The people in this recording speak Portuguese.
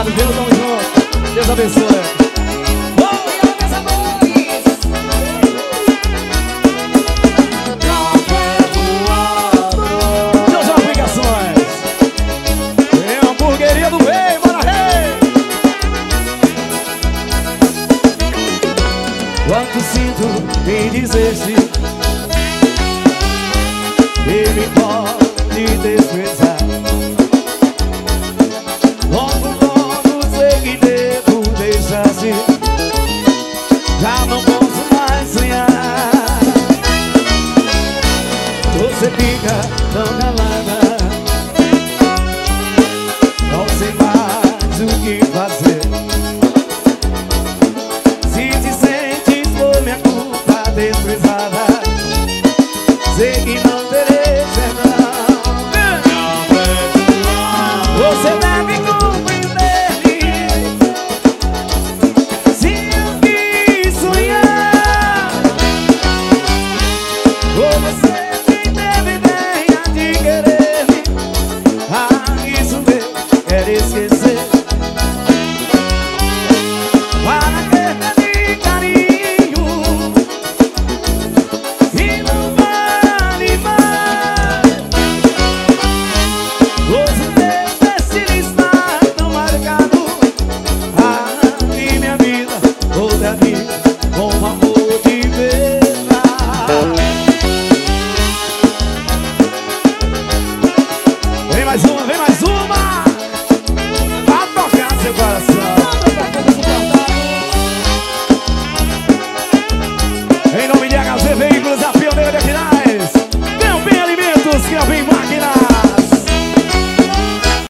Obrigado, Deus, tamo junto. Deus abençoe. Quanto sinto em dizer-te que me pode desprezar. Logo sei que devo deixar-te. Já não posso mais sonhar. Você fica tão calada, não sei mais o que fazer. Desprezada, sei que não terei perdão. Você deve